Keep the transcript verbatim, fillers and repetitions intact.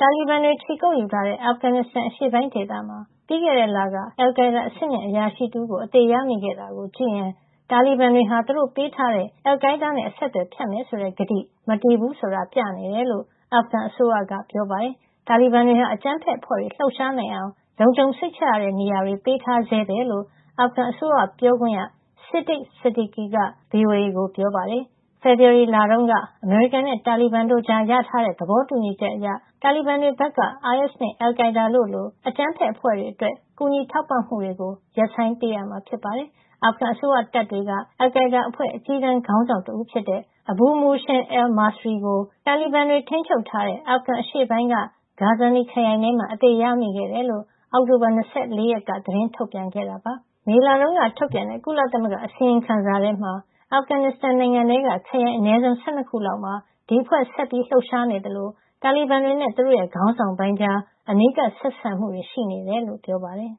တာလီဘန်တွေခြေကုပ်ယူထားတဲ့အာဖဂန်နစ္စတန်အရှေ့ပိုင်းဒေသမှာပြီးခဲ့တဲ့လကအယ်လ်ကိုင်းဒါအဆင့်မြင့်အရာရှိတဦးကိုအသေရမိခဲ့တာကိုကြည့်ရင်တာလီဘန်တွေဟာသူတို့ပေးထားတဲ့အယ်လ်ကိုင်းဒါးနဲ့အဆက်အသွယ်ဖြတ်မယ်ဆိုတဲ့ကတိမတည်ဘူးဆိုတာပြနေတယ်လို့အာဖဂန်အစိုးရကပြောပါတယ်။တာလီဘန်တွေဟာအကြမ်းဖက်အဖွဲ့တွေလှုပ်ရှားနိုင်အောင်လုံခြုံစိတ်ချရတဲ့နေရာတွေပေးထားဆဲပဲလို့အာဖဂန်အစိုးရပြောခွင့်ရ Siddiq Siddiqui က ဗွီအိုအေကိုပြောပါတယ်။ဖေဖေါ်ဝါရီလတုန်းကအမေရိကန်နဲ့တာလီဘန်တို့ကြားရထားတဲ့သဘောတူညီချက်အရတာလီဘန်တွေဘက်ကအိုင်အက်စ်နဲ့အယ်လ်ကိုင်းဒါတို့လိုအကြမ်းဖက်အဖွဲ့တွေအတွက်ကူညီထောက်ပံ့မှုတွေကိုရပ်ဆိုင်းပေးရမှာဖြစ်ပါတယ်။အာဖဂန်အစိုးရတပ်တွေကအယ်လ်ကိုင်းဒါအဖွဲ့အကြီးတန်းခေါင်းဆောင်တဦးဖြစ်တဲ့ Abu Muhsin al-Masri ကိုတာလီဘန်တွေထိန်းချုပ်ထားတဲ့အာဖဂန်အရှေ့ပိုင်းက Ghazni ခရိုင်ထဲမှာအသေရမိခဲ့တယ်လို့အောက်တိုဘာလ၂၄ ရက်ကသတင်းထုတ်ပြန်ခဲ့တာပါ။မေလတုန်းကထုတ်ပြန်တဲ့ကုလသမဂ္ဂအစီရင်ခံစာထဲမှာအာဖဂန်နစ္စတန်နိုင်ငံထဲကခရိုင်အနည်းဆုံး၁၂ခုလောက်မှာဒီအဖွဲ့ဆက်ပြီးလှုပ်ရှားနေသလိုတာလီဘန်တွေနဲ့သူတို့ရဲ့ခေါင်းဆောင်ပိုင်းကြားအနီးကပ်ဆက်ဆံမှုတွေရှိနေတယ်လို့ပြောပါတယ်